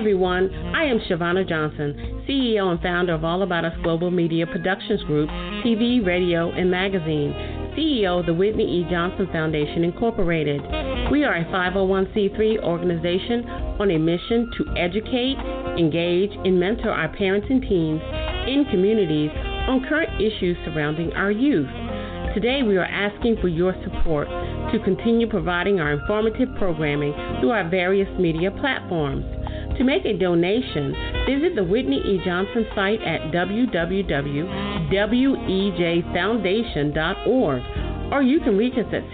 everyone. I am Shavonna Johnson, CEO and founder of All About Us Global Media Productions Group, TV, radio, and magazine. CEO of the Whitney E. Johnson Foundation, Incorporated. We are a 501c3 organization on a mission to educate, engage, and mentor our parents and teens in communities on current issues surrounding our youth. Today, we are asking for your support to continue providing our informative programming through our various media platforms. To make a donation, visit the Whitney E. Johnson site at www.wejfoundation.org, or you can reach us at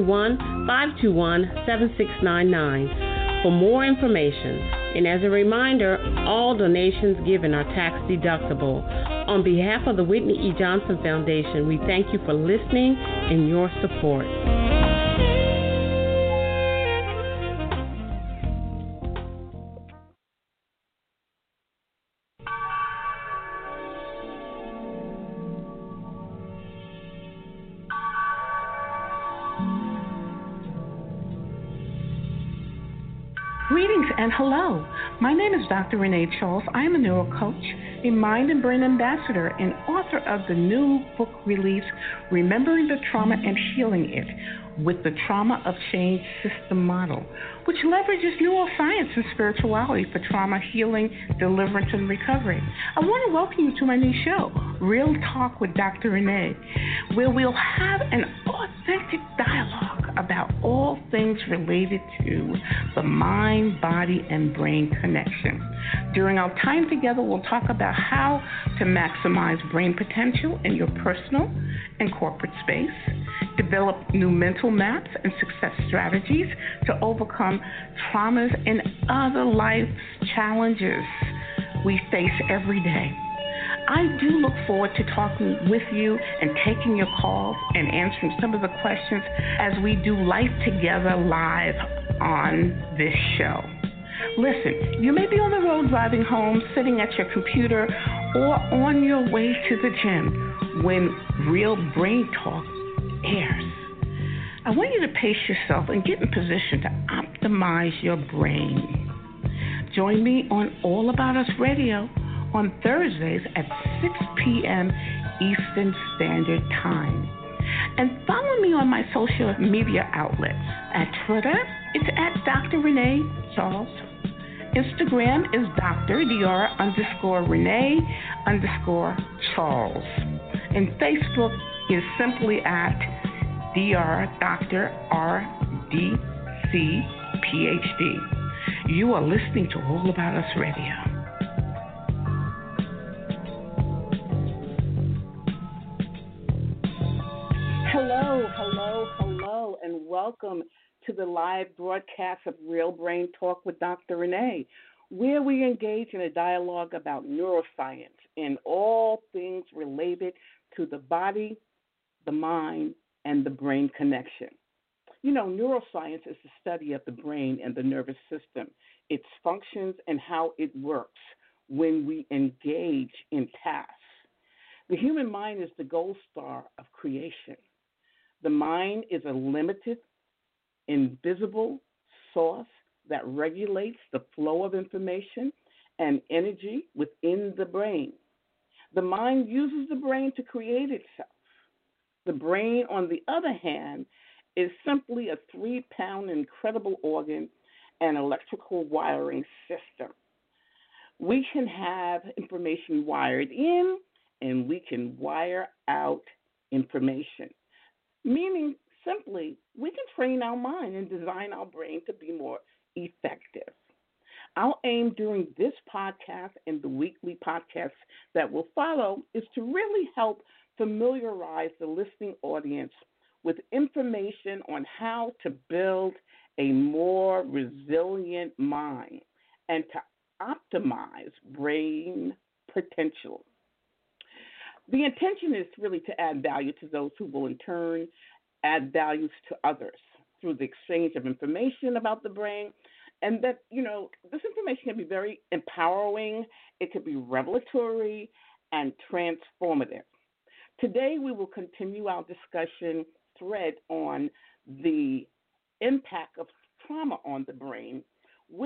631-521-7699 for more information. And as a reminder, all donations given are tax deductible. On behalf of the Whitney E. Johnson Foundation, we thank you for listening and your support. Greetings and hello. My name is Dr. Renee Charles. I am a neurocoach, a mind and brain ambassador, and author of the new book release, Remembering the Trauma and Healing It, with the Trauma of Change System Model, which leverages neuroscience and spirituality for trauma healing, deliverance, and recovery. I want to welcome you to my new show, Real Talk with Dr. Renee, where we'll have an authentic dialogue about all things related to the mind, body, and brain connection. During our time together, we'll talk about how to maximize brain potential in your personal and corporate space, develop new mental maps and success strategies to overcome traumas and other life challenges we face every day. I do look forward to talking with you and taking your calls and answering some of the questions as we do life together live on this show. Listen, you may be on the road driving home, sitting at your computer, or on your way to the gym when Real Brain Talk airs. I want you to pace yourself and get in position to optimize your brain. Join me on All About Us Radio on Thursdays at 6 p.m. Eastern Standard Time. And follow me on my social media outlets. At Twitter, it's at Dr. Renee Charles. Instagram is Dr._Renee_Charles. And Facebook is simply at Dr. RDC PhD. You are listening to All About Us Radio. Hello, and welcome to the live broadcast of Real Brain Talk with Dr. Renee, where we engage in a dialogue about neuroscience and all things related to the body, the mind, and the brain connection. You know, neuroscience is the study of the brain and the nervous system, its functions, and how it works when we engage in tasks. The human mind is the gold star of creation. The mind is a limited, invisible source that regulates the flow of information and energy within the brain. The mind uses the brain to create itself. The brain, on the other hand, is simply a 3-pound incredible organ and electrical wiring system. We can have information wired in, and we can wire out information. Meaning, simply, we can train our mind and design our brain to be more effective. Our aim during this podcast and the weekly podcasts that will follow is to really help familiarize the listening audience with information on how to build a more resilient mind and to optimize brain potential. The intention is really to add value to those who will in turn add values to others through the exchange of information about the brain. And that, you know, this information can be very empowering, it could be revelatory and transformative. Today we will continue our discussion thread on the impact of trauma on the brain with a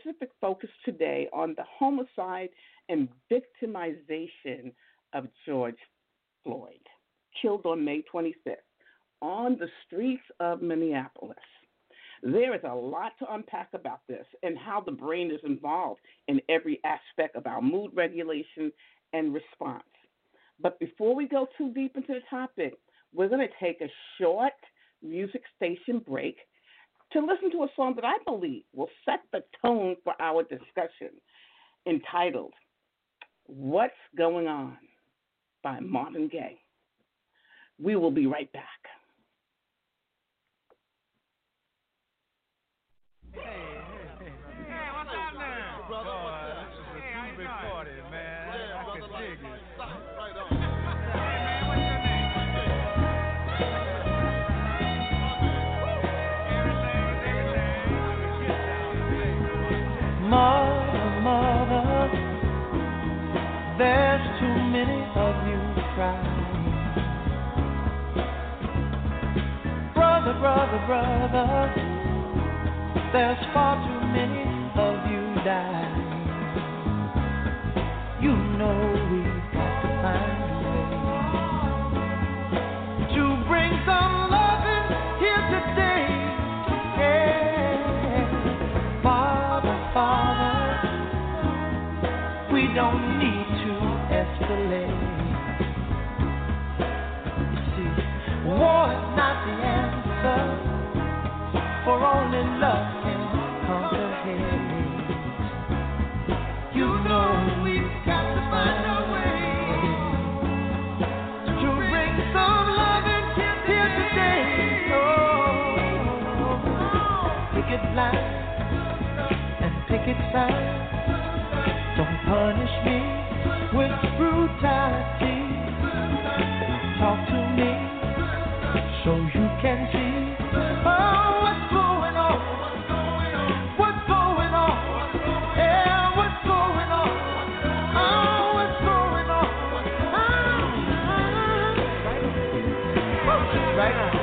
specific focus today on the homicide and victimization of George Floyd, killed on May 25th on the streets of Minneapolis. There is a lot to unpack about this and how the brain is involved in every aspect of our mood regulation and response. But before we go too deep into the topic, we're going to take a short music station break to listen to a song that I believe will set the tone for our discussion, entitled What's Going On by Marvin Gaye. We will be right back. Mother, mother, there's too many of you crying. Brother, brother, brother, there's far too many of you dying. You know we've got to find a way to bring some loving here today. Yeah. Father, Father, we don't need to escalate. You see, war is not the answer, for only love can conquer hate. You know we've got to find a way to bring some loving here today. Oh, picket line and picket sign. Don't punish me with brutality. Talk to me so you can see. Oh, what's going on? What's going on? Yeah, what's going on? Oh, what's going on? Right now.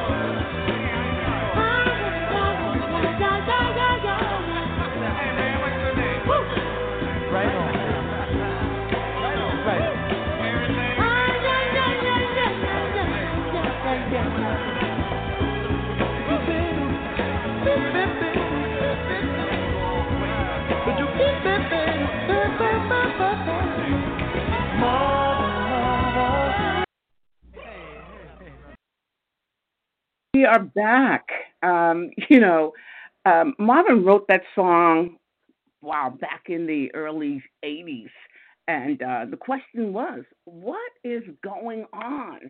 Right on. Right. We are back. Marvin wrote that song, back in the early 80s. And the question was, what is going on?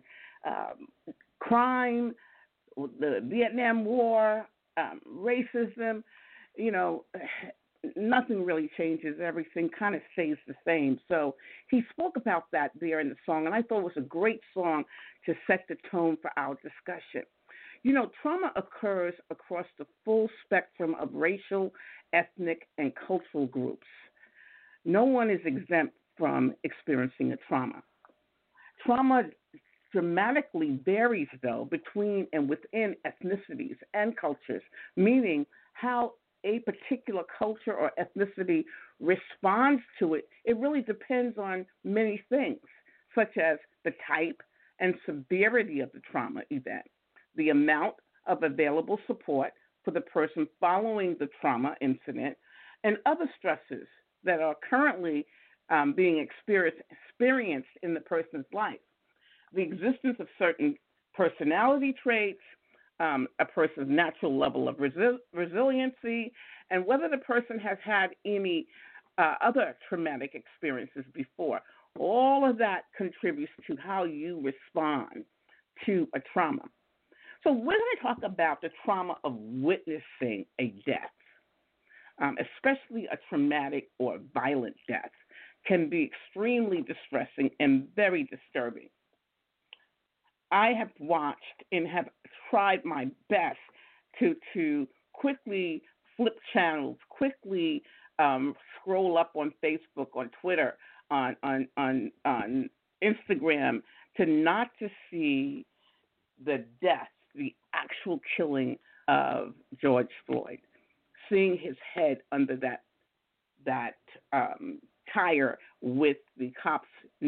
Crime, the Vietnam War, racism, you know, nothing really changes. Everything kind of stays the same. So he spoke about that there in the song, and I thought it was a great song to set the tone for our discussion. You know, trauma occurs across the full spectrum of racial, ethnic, and cultural groups. No one is exempt from experiencing a trauma. Trauma dramatically varies, though, between and within ethnicities and cultures, meaning how a particular culture or ethnicity responds to it. It really depends on many things, such as the type and severity of the trauma event, the amount of available support for the person following the trauma incident, and other stresses that are currently being experienced in the person's life. The existence of certain personality traits, a person's natural level of resiliency, and whether the person has had any other traumatic experiences before. All of that contributes to how you respond to a trauma. So we're going to talk about the trauma of witnessing a death, especially a traumatic or violent death, can be extremely distressing and very disturbing. I have watched and have tried my best to quickly flip channels, quickly scroll up on Facebook, on Twitter, on Instagram, to not to see the death, the actual killing of George Floyd. seeing his head under that tire with the cop's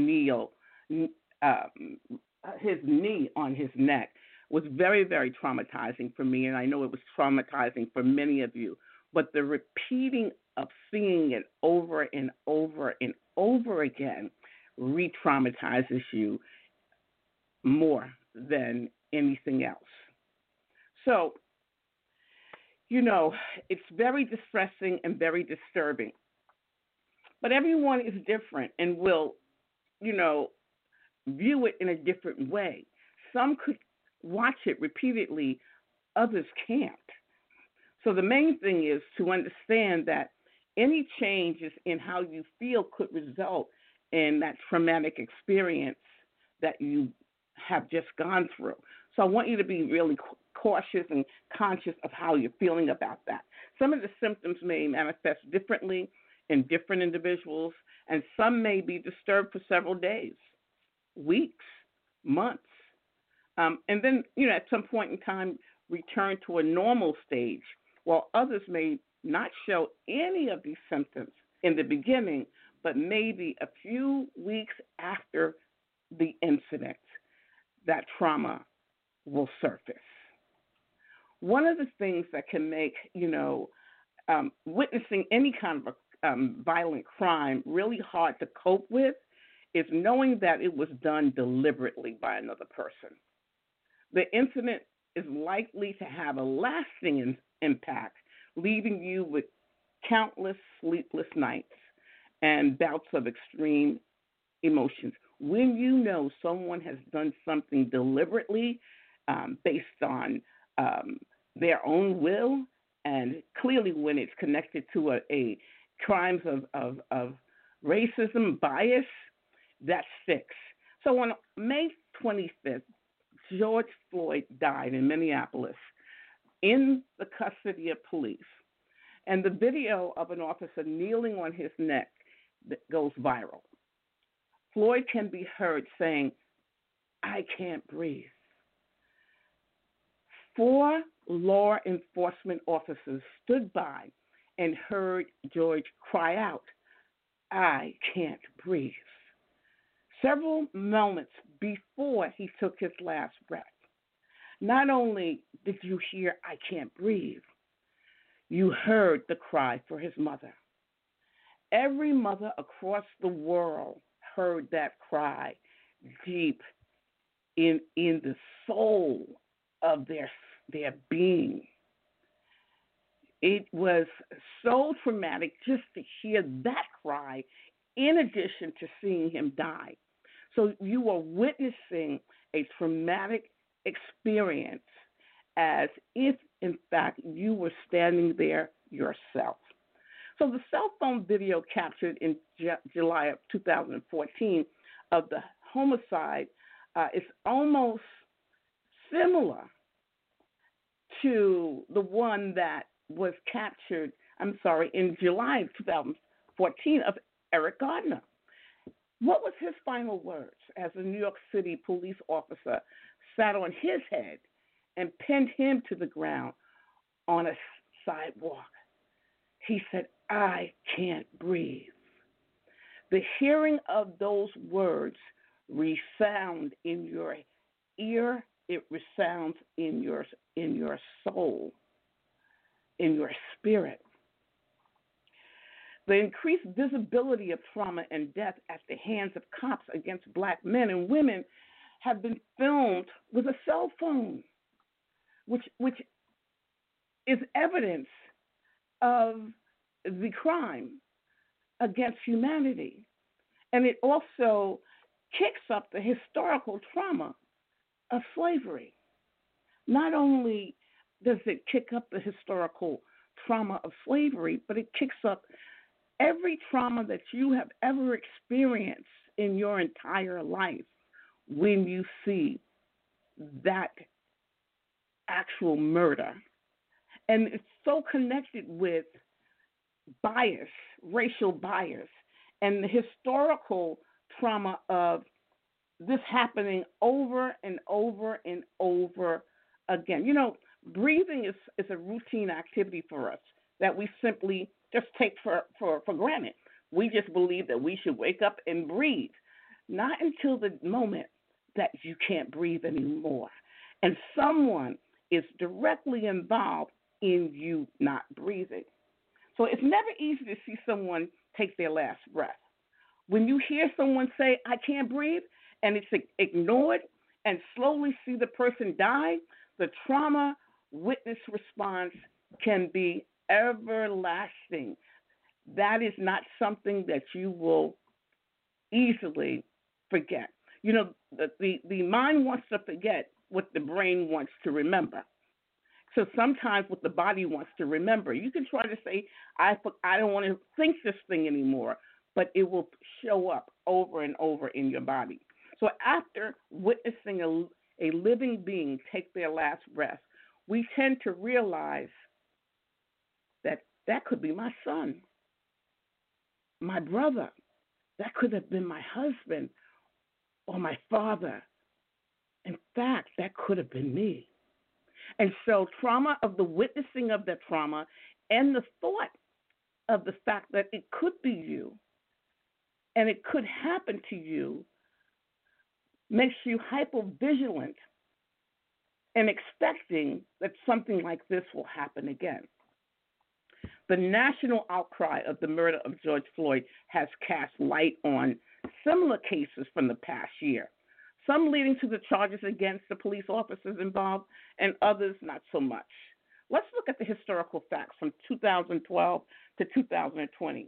his knee on his neck was very, very traumatizing for me, and I know it was traumatizing for many of you. But the repeating of seeing it over and over and over again re-traumatizes you more than anything else. So, it's very distressing and very disturbing. But everyone is different and will, view it in a different way. Some could watch it repeatedly, others can't. So the main thing is to understand that any changes in how you feel could result in that traumatic experience that you have just gone through. So I want you to be really cautious and conscious of how you're feeling about that. Some of the symptoms may manifest differently in different individuals, and some may be disturbed for several days, weeks, months. And then, at some point in time, return to a normal stage, while others may not show any of these symptoms in the beginning, but maybe a few weeks after the incident, that trauma will surface. One of the things that can make, witnessing any kind of a violent crime really hard to cope with is knowing that it was done deliberately by another person. The incident is likely to have a lasting impact, leaving you with countless sleepless nights and bouts of extreme emotions. When you know someone has done something deliberately based on their own will, and clearly when it's connected to a crimes of racism, bias, that sticks. So on May 25th, George Floyd died in Minneapolis in the custody of police. And the video of an officer kneeling on his neck goes viral. Floyd can be heard saying, "I can't breathe." 4 law enforcement officers stood by and heard George cry out, "I can't breathe," several moments before he took his last breath. Not only did you hear, "I can't breathe," you heard the cry for his mother. Every mother across the world heard that cry deep in the soul of their being. It was so traumatic just to hear that cry in addition to seeing him die. So you are witnessing a traumatic experience as if, in fact, you were standing there yourself. So the cell phone video captured in July of 2014 of the homicide is almost similar to the one that was captured, in July of 2014 of Eric Gardner. What was his final words as a New York City police officer sat on his head and pinned him to the ground on a sidewalk? He said, "I can't breathe." The hearing of those words resound in your ear. It resounds in your soul, in your spirit. The increased visibility of trauma and death at the hands of cops against black men and women have been filmed with a cell phone, which is evidence of the crime against humanity. And it also kicks up the historical trauma of slavery. Not only does it kick up the historical trauma of slavery, but it kicks up every trauma that you have ever experienced in your entire life when you see that actual murder. And it's so connected with bias, racial bias, and the historical trauma of this happening over and over and over again. Breathing is a routine activity for us that we simply just take for granted. We just believe that we should wake up and breathe, not until the moment that you can't breathe anymore. And someone is directly involved in you not breathing. So it's never easy to see someone take their last breath. When you hear someone say, I can't breathe, and it's ignored, and slowly see the person die, the trauma witness response can be everlasting. That is not something that you will easily forget. You know, the mind wants to forget what the brain wants to remember. So sometimes what the body wants to remember, you can try to say, I don't want to think this thing anymore, but it will show up over and over in your body. So after witnessing a living being take their last breath, we tend to realize that that could be my son, my brother, that could have been my husband or my father. In fact, that could have been me. And so trauma of the witnessing of that trauma and the thought of the fact that it could be you and it could happen to you makes you hypervigilant and expecting that something like this will happen again. The national outcry of the murder of George Floyd has cast light on similar cases from the past year, some leading to the charges against the police officers involved and others not so much. Let's look at the historical facts from 2012 to 2020.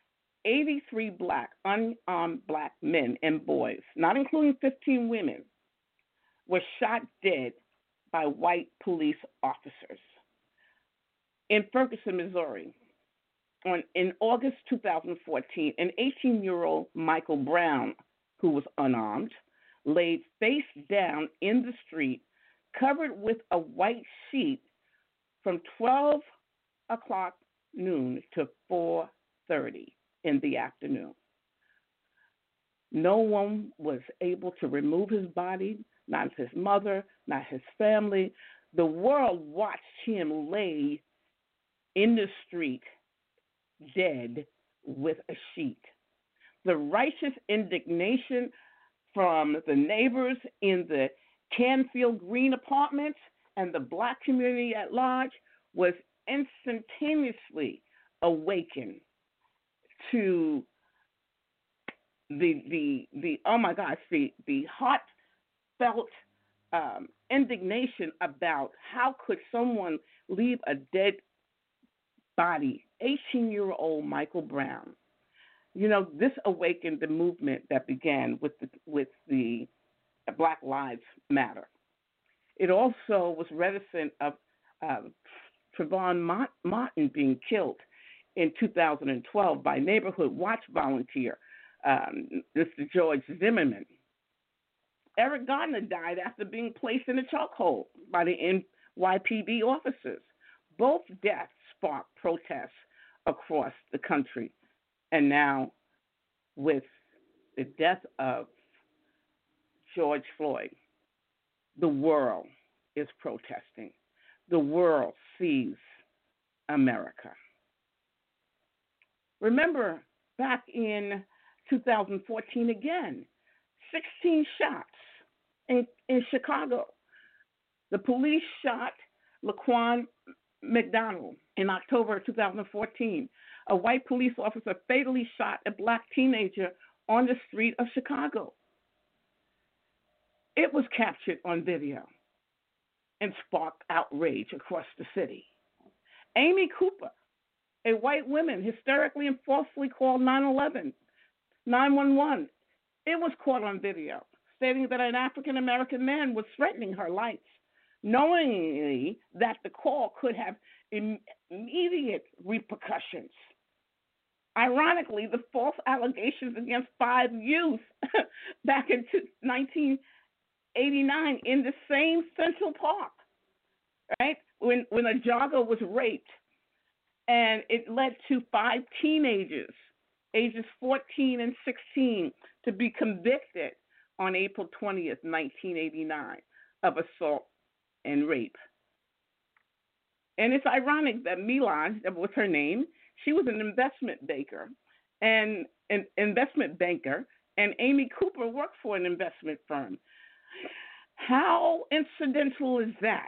83 unarmed black men and boys, not including 15 women, were shot dead by white police officers. In Ferguson, Missouri, in August 2014, an 18-year-old Michael Brown, who was unarmed, laid face down in the street, covered with a white sheet from 12 o'clock noon to 4:30 in the afternoon. No one was able to remove his body, not his mother, not his family. The world watched him lay in the street, dead with a sheet. The righteous indignation from the neighbors in the Canfield Green apartments and the black community at large was instantaneously awakened to the oh my gosh, the heartfelt indignation about how could someone leave a dead body, 18-year-old Michael Brown. You know, this awakened the movement that began with the Black Lives Matter. It also was reticent of Trayvon Martin being killed in 2012 by neighborhood watch volunteer, Mr. George Zimmerman. Eric Gardner died after being placed in a chokehold by the NYPD officers. Both deaths sparked protests across the country. And now, with the death of George Floyd, the world is protesting. The world sees America. Remember, back in 2014 again, 16 shots in Chicago. The police shot Laquan McDonald in October 2014. A white police officer fatally shot a black teenager on the street of Chicago. It was captured on video and sparked outrage across the city. Amy Cooper, a white woman, hysterically and falsely called 911. It was caught on video, stating that an African-American man was threatening her life, knowingly that the call could have immediate repercussions. Ironically, the false allegations against 5 youth back in 1989 in the same Central Park, right, when a jogger was raped, and it led to 5 teenagers, ages 14 and 16, to be convicted on April 20th, 1989, of assault and rape. And it's ironic that Milan, that was her name, she was an investment banker, and an investment banker, and Amy Cooper worked for an investment firm. How incidental is that?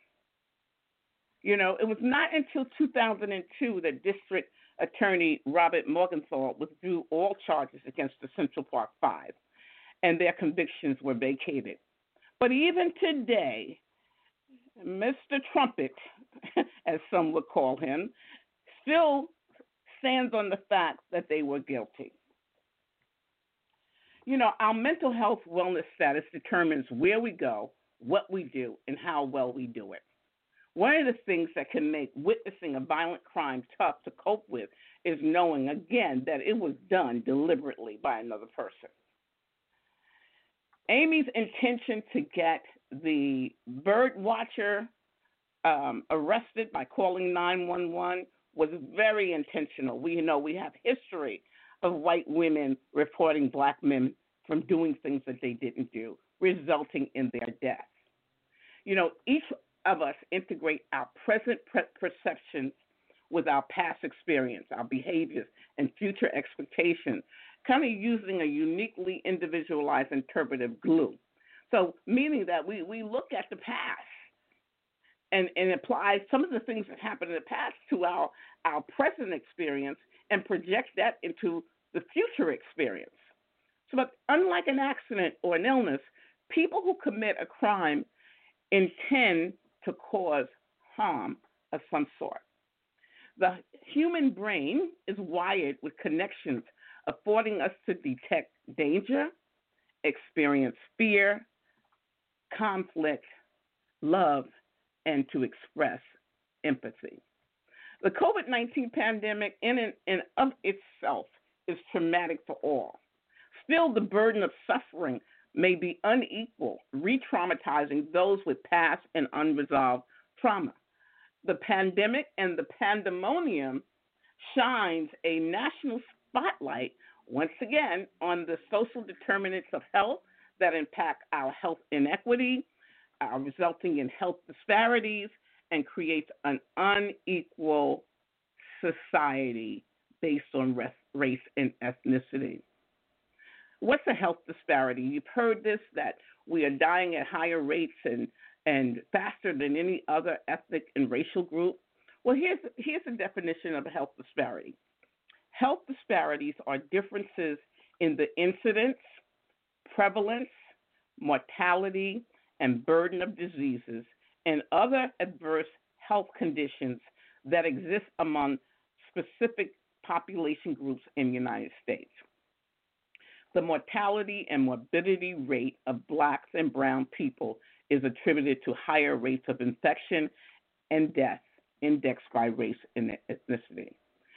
It was not until 2002 that District Attorney Robert Morgenthau withdrew all charges against the Central Park Five, and their convictions were vacated. But even today, Mr. Trumpet, as some would call him, still stands on the fact that they were guilty. Our mental health wellness status determines where we go, what we do, and how well we do it. One of the things that can make witnessing a violent crime tough to cope with is knowing, again, that it was done deliberately by another person. Amy's intention to get the bird watcher arrested by calling 911 was very intentional. We know we have history of white women reporting black men from doing things that they didn't do, resulting in their death. Each of us integrate our present perceptions with our past experience, our behaviors, and future expectations, kind of using a uniquely individualized interpretive glue. So, meaning that we look at the past and apply some of the things that happened in the past to our present experience and project that into the future experience. So, but unlike an accident or an illness, people who commit a crime intend to cause harm of some sort. The human brain is wired with connections affording us to detect danger, experience fear, conflict, love, and to express empathy. The COVID-19 pandemic in and of itself is traumatic for all. Still, the burden of suffering may be unequal, re-traumatizing those with past and unresolved trauma. The pandemic and the pandemonium shines a national spotlight once again on the social determinants of health that impact our health inequity, resulting in health disparities, and creates an unequal society based on race and ethnicity. What's a health disparity? You've heard this, that we are dying at higher rates and faster than any other ethnic and racial group. Well, here's a definition of a health disparity. Health disparities are differences in the incidence, prevalence, mortality, and burden of diseases and other adverse health conditions that exist among specific population groups in the United States. The mortality and morbidity rate of blacks and brown people is attributed to higher rates of infection and death indexed by race and ethnicity.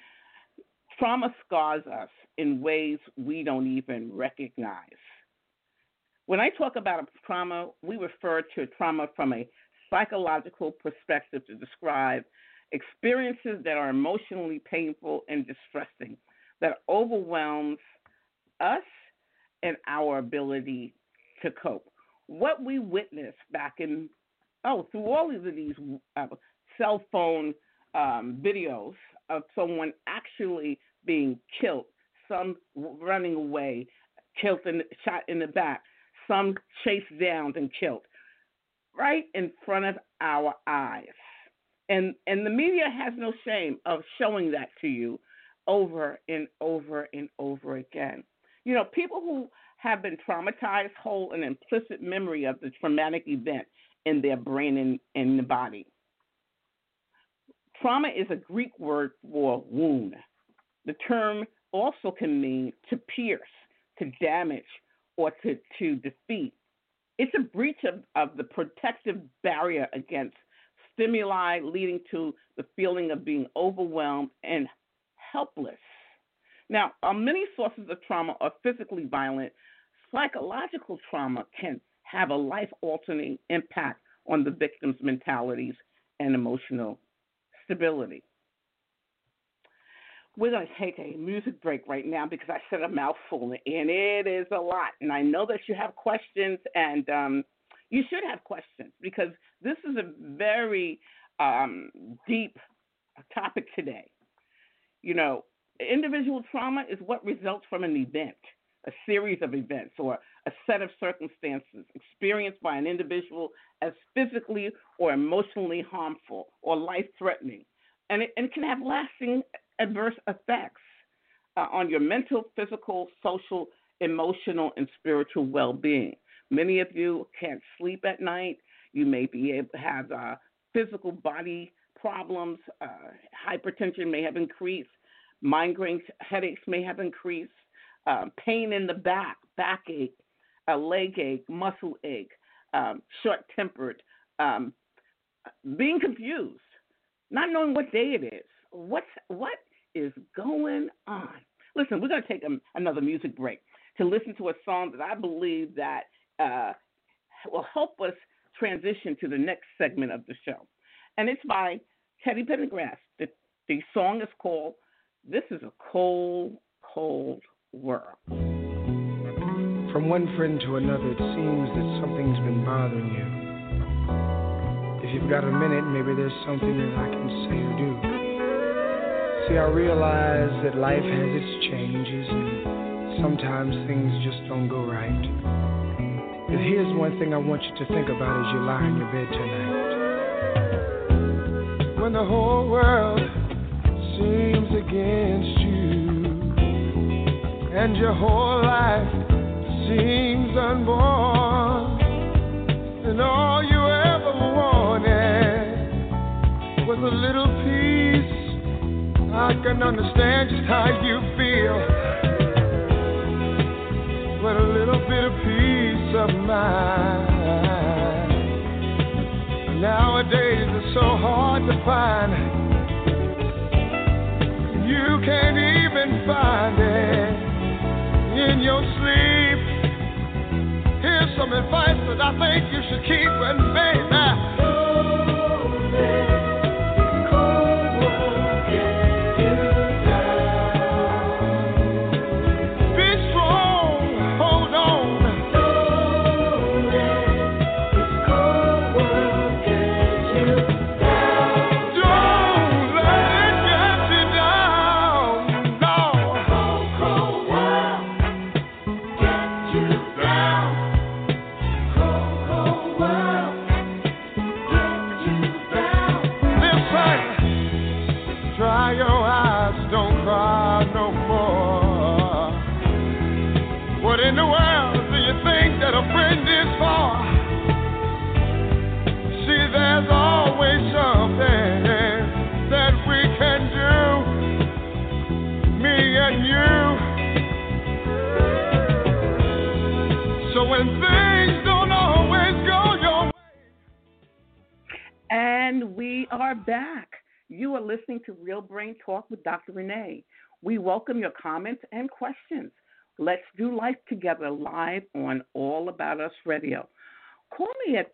Trauma scars us in ways we don't even recognize. When I talk about a trauma, we refer to trauma from a psychological perspective to describe experiences that are emotionally painful and distressing, that overwhelms us and our ability to cope. What we witnessed back through all of these cell phone videos of someone actually being killed, some running away, shot in the back, some chased down and killed, right in front of our eyes. And the media has no shame of showing that to you over and over and over again. People who have been traumatized hold an implicit memory of the traumatic event in their brain and in the body. Trauma is a Greek word for wound. The term also can mean to pierce, to damage, or to defeat. It's a breach of the protective barrier against stimuli, leading to the feeling of being overwhelmed and helpless. Now, many sources of trauma are physically violent. Psychological trauma can have a life-altering impact on the victim's mentalities and emotional stability. We're going to take a music break right now because I said a mouthful, and it is a lot. And I know that you have questions, and you should have questions because this is a very deep topic today. You know, individual trauma is what results from an event, a series of events, or a set of circumstances experienced by an individual as physically or emotionally harmful or life threatening. And it can have lasting adverse effects on your mental, physical, social, emotional, and spiritual well being. Many of you can't sleep at night. You may be able to have physical body problems. Hypertension may have increased. Migraines, headaches may have increased. Pain in the back, backache, a leg ache, muscle ache, short-tempered, being confused, not knowing what day it is. What is going on? Listen, we're going to take another music break to listen to a song that I believe that will help us transition to the next segment of the show. And it's by Teddy Pendergrass. The song is called "This is a Cold, Cold World." From one friend to another, it seems that something's been bothering you. If you've got a minute, maybe there's something that I can say or do. See, I realize that life has its changes and sometimes things just don't go right. But here's one thing I want you to think about as you lie in your bed tonight. When the whole world seems against you and your whole life seems unborn, and all you ever wanted was a little peace. I can understand just how you feel, but a little bit of peace of mind nowadays is so hard to find. You can't even find it in your sleep. Here's some advice that I think you should keep, and baby, we are back. You are listening to Real Brain Talk with Dr. Renee. We welcome your comments and questions. Let's do life together live on All About Us Radio. Call me at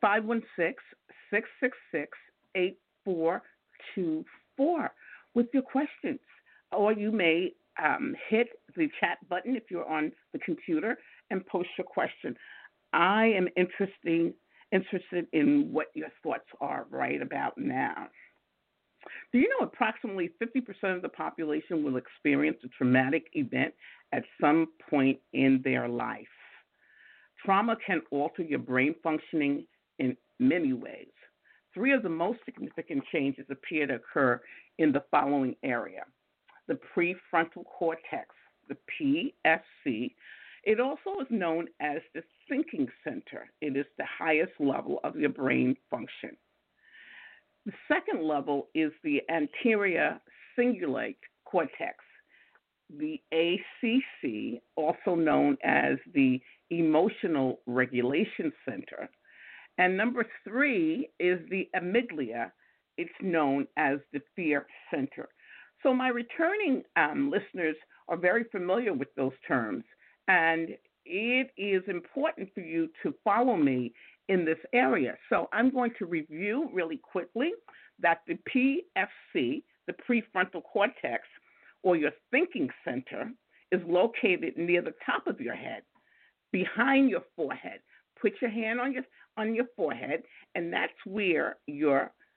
516-666-8424 with your questions. Or you may hit the chat button if you're on the computer and post your question. I am interested in what your thoughts are right about now. Do you know approximately 50% of the population will experience a traumatic event at some point in their life? Trauma can alter your brain functioning in many ways. Three of the most significant changes appear to occur in the following area: the prefrontal cortex, the PFC. It also is known as the thinking center. It is the highest level of your brain function. The second level is the anterior cingulate cortex, the ACC, also known as the emotional regulation center. And number three is the amygdala. It's known as the fear center. So my returning listeners are very familiar with those terms, and it is important for you to follow me in this area. So I'm going to review really quickly that the PFC, the prefrontal cortex, or your thinking center, is located near the top of your head, behind your forehead. Put your hand on your forehead, and that's where your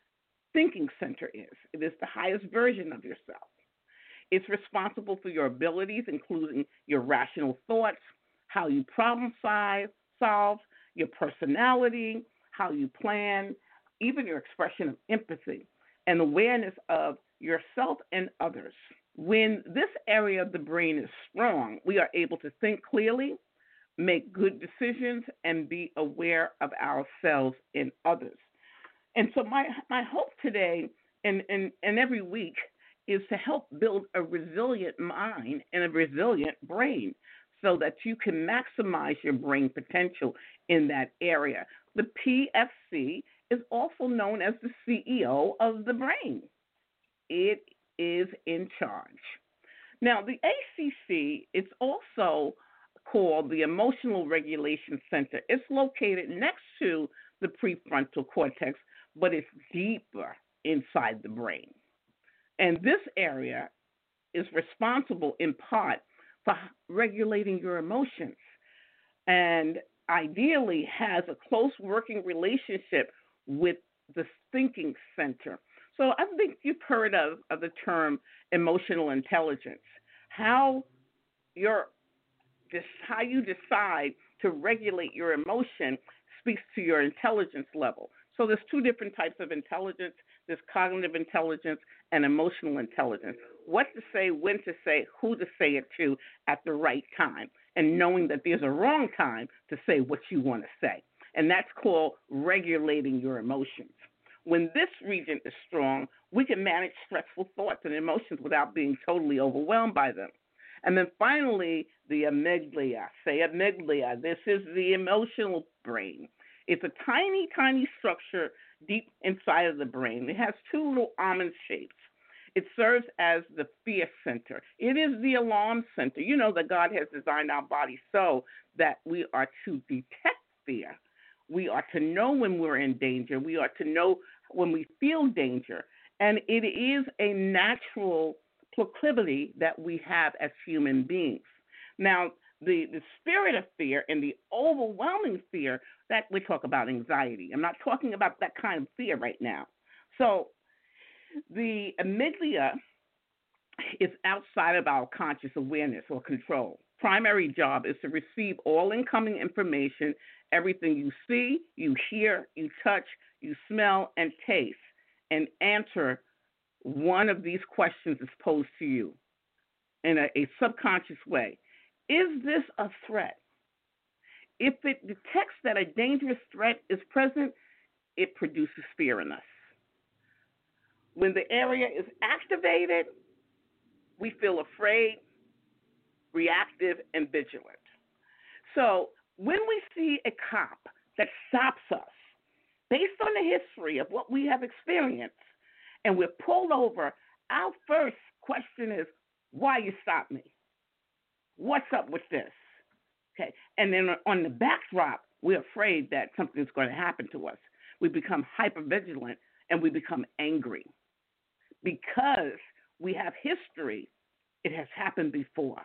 thinking center is. It is the highest version of yourself. It's responsible for your abilities, including your rational thoughts, how you problem solve, your personality, how you plan, even your expression of empathy, and awareness of yourself and others. When this area of the brain is strong, we are able to think clearly, make good decisions, and be aware of ourselves and others. And so my hope today and every week is to help build a resilient mind and a resilient brain so that you can maximize your brain potential in that area. The PFC is also known as the CEO of the brain. It is in charge. Now, the ACC is also called the Emotional Regulation Center. It's located next to the prefrontal cortex, but it's deeper inside the brain. And this area is responsible in part for regulating your emotions and ideally has a close working relationship with the thinking center. So I think you've heard of the term emotional intelligence. How you decide to regulate your emotion speaks to your intelligence level. So there's two different types of intelligence. There's cognitive intelligence and emotional intelligence. What to say, when to say, who to say it to at the right time, and knowing that there's a wrong time to say what you want to say. And that's called regulating your emotions. When this region is strong, we can manage stressful thoughts and emotions without being totally overwhelmed by them. And then finally, the amygdala. Say amygdala. This is the emotional brain. It's a tiny, tiny structure deep inside of the brain. It has two little almond shapes. It serves as the fear center. It is the alarm center. You know that God has designed our body so that we are to detect fear. We are to know when we're in danger. We are to know when we feel danger. And it is a natural proclivity that we have as human beings. Now, the spirit of fear and the overwhelming fear, that we talk about anxiety. I'm not talking about that kind of fear right now. So the amygdala is outside of our conscious awareness or control. Primary job is to receive all incoming information, everything you see, you hear, you touch, you smell, and taste, and answer one of these questions is posed to you in a subconscious way. Is this a threat? If it detects that a dangerous threat is present, it produces fear in us. When the area is activated, we feel afraid, reactive, and vigilant. So when we see a cop that stops us, based on the history of what we have experienced, and we're pulled over, our first question is, why you stopped me? What's up with this? Okay, and then on the backdrop, we're afraid that something's going to happen to us. We become hypervigilant and we become angry because we have history. It has happened before.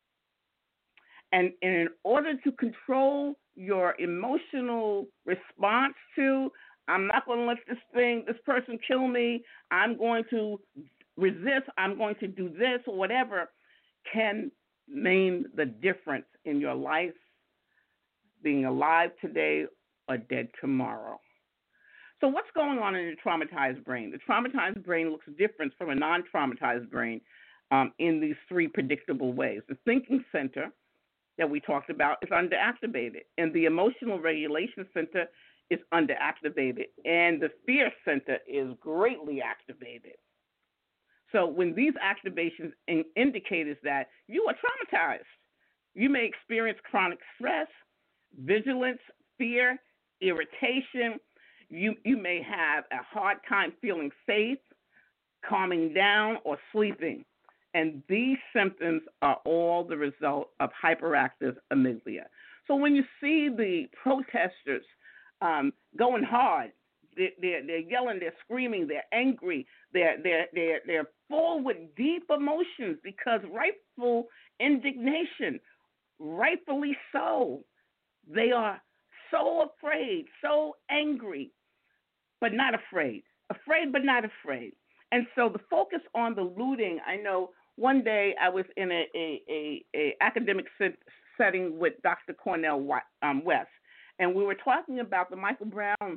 And in order to control your emotional response to, I'm not going to let this person kill me, I'm going to resist, I'm going to do this or whatever, can mean the difference in your life, being alive today or dead tomorrow. So what's going on in the traumatized brain? The traumatized brain looks different from a non-traumatized brain in these three predictable ways. The thinking center that we talked about is underactivated, and the emotional regulation center is underactivated, and the fear center is greatly activated. So when these activations indicate is that you are traumatized, you may experience chronic stress, vigilance, fear, irritation. You may have a hard time feeling safe, calming down, or sleeping. And these symptoms are all the result of hyperactive amygdala. So when you see the protesters going hard, they're yelling, they're screaming, they're angry, they're full with deep emotions because rightful indignation, rightfully so. They are so afraid, so angry, but not afraid. afraid but not afraid. And so the focus on the looting, I know one day I was in a academic setting with Dr. Cornell West, and we were talking about the Michael Brown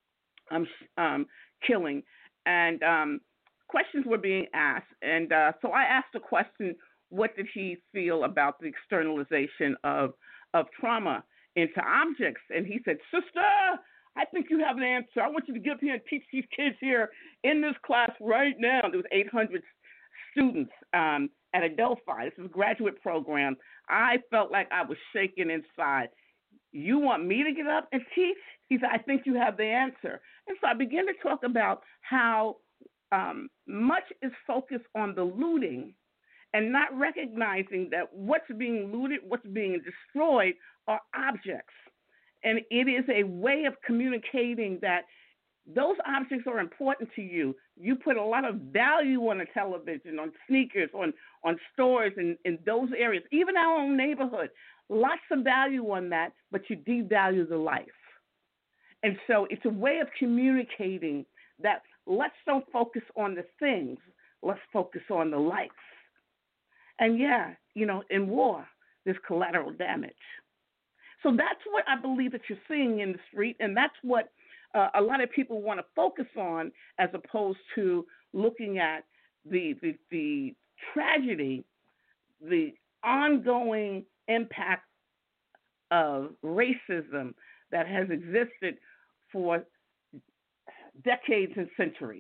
killing, and questions were being asked. And so I asked a question, what did he feel about the externalization of trauma into objects? And he said, sister, I think you have an answer. I want you to get up here and teach these kids here in this class right now. There was 800 students at Adelphi. This is a graduate program. I felt like I was shaking inside. You want me to get up and teach? He said, I think you have the answer. And so I began to talk about how much is focused on the looting and not recognizing that what's being looted, what's being destroyed are objects. And it is a way of communicating that those objects are important to you. You put a lot of value on a television, on sneakers, on stores in those areas, even our own neighborhood. Lots of value on that, but you devalue the life. And so it's a way of communicating that let's don't focus on the things, let's focus on the life. And yeah, in war, there's collateral damage. So that's what I believe that you're seeing in the street, and that's what a lot of people want to focus on, as opposed to looking at the tragedy, the ongoing impact of racism that has existed for decades and centuries.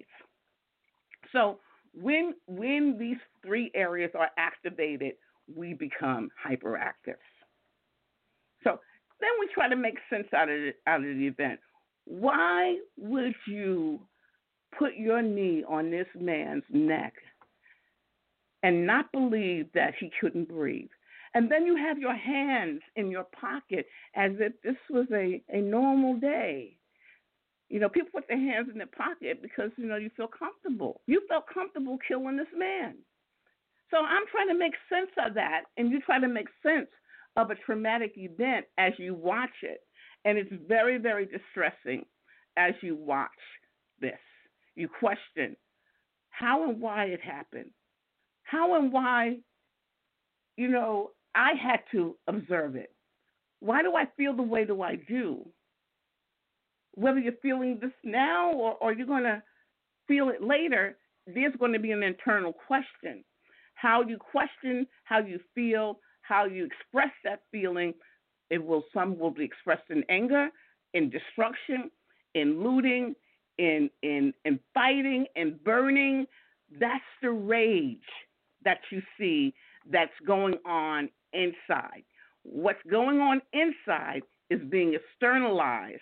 So when these three areas are activated, we become hyperactive. So then we try to make sense out of the event. Why would you put your knee on this man's neck and not believe that he couldn't breathe? And then you have your hands in your pocket as if this was a normal day. People put their hands in their pocket because, you feel comfortable. You felt comfortable killing this man. So I'm trying to make sense of that, and you try to make sense of a traumatic event as you watch it. And it's very, very distressing as you watch this. You question how and why it happened. How and why, I had to observe it. Why do I feel the way that I do? Whether you're feeling this now or you're going to feel it later, there's going to be an internal question. How you question, how you feel, how you express that feeling, some will be expressed in anger, in destruction, in looting, in fighting, in burning. That's the rage that you see that's going on inside. What's going on inside is being externalized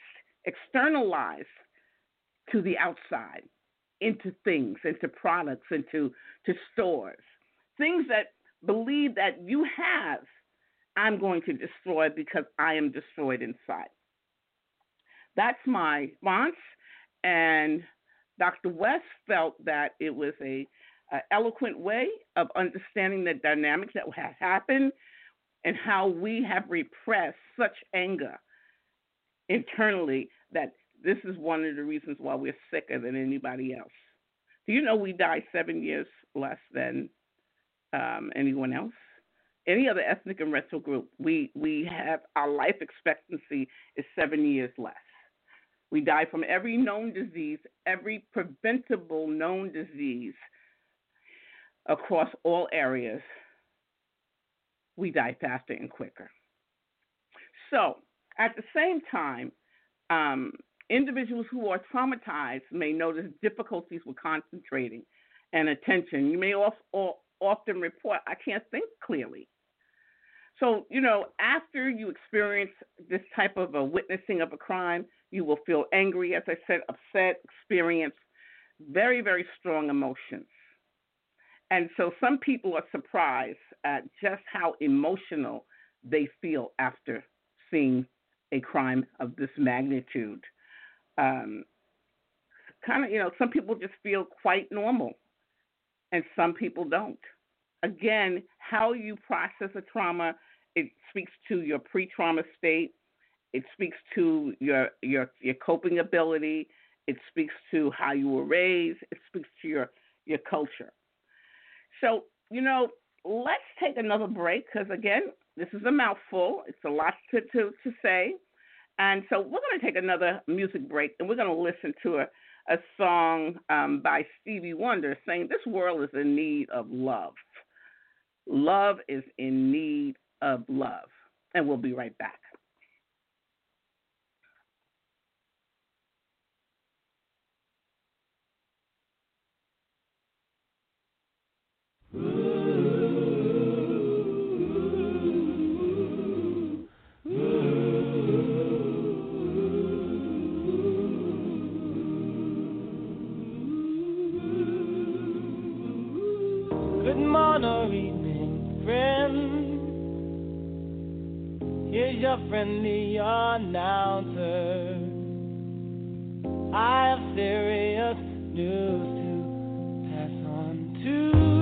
to the outside, into things, into products, into stores. Things that believe that you have, I'm going to destroy because I am destroyed inside. That's my response. And Dr. West felt that it was a eloquent way of understanding the dynamics that had happened and how we have repressed such anger internally that this is one of the reasons why we're sicker than anybody else. Do you know we die 7 years less than anyone else? Any other ethnic and racial group, we have our life expectancy is 7 years less. We die from every known disease, every preventable known disease across all areas. We die faster and quicker. So, at the same time, individuals who are traumatized may notice difficulties with concentrating and attention. You may often report, I can't think clearly. So, after you experience this type of a witnessing of a crime, you will feel angry, as I said, upset, experience very, very strong emotions. And so some people are surprised at just how emotional they feel after seeing a crime of this magnitude. Some people just feel quite normal, and some people don't. Again, how you process a trauma, it speaks to your pre-trauma state. It speaks to your coping ability. It speaks to how you were raised. It speaks to your culture. So, let's take another break because, again, this is a mouthful. It's a lot to say. And so we're going to take another music break, and we're going to listen to a song by Stevie Wonder saying this world is in need of love. Love is in need of love. And we'll be right back. Good morning or evening, friend. Here's your friendly announcer. I have serious news to pass on to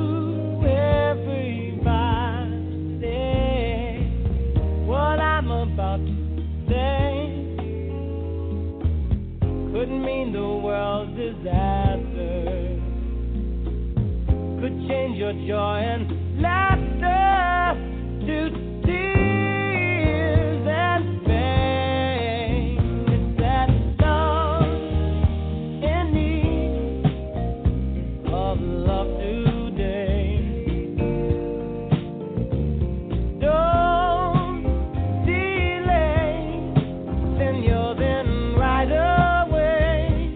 everybody. What I'm about to say could mean the world's disaster. Could change your joy and laughter to tears and pain. It's that love in need of love today. Don't delay, send yours in right away.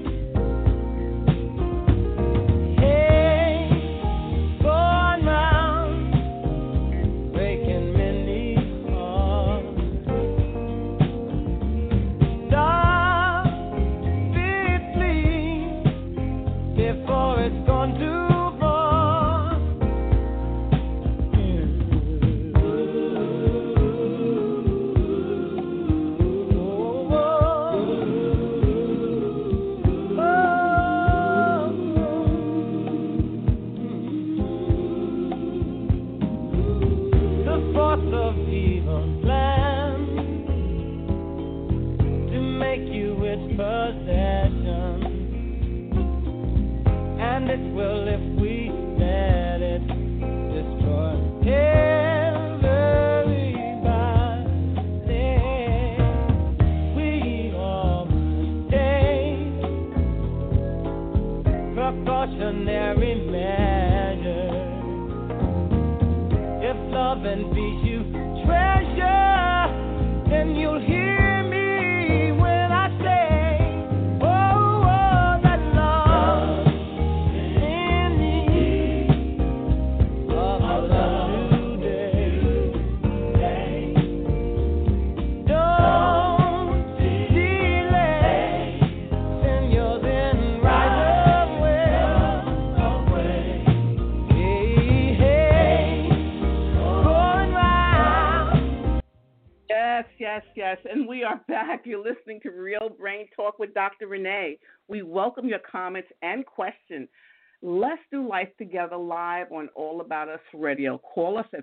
Hey, going round, breaking many hearts. Stop it, please, before it's gone too far. The force of evil plans to make you its possession, and it will if we let it destroy everybody. We all must take precautionary measures. If love and peace you treasure, then you'll hear me when I say, oh, oh, that love in need of love today. Don't delay, send yours in right away. Hey, hey, going round. Yes. And we are back. You're listening to Real Brain Talk with Dr. Renee. We welcome your comments and questions. Let's do life together live on All About Us Radio. Call us at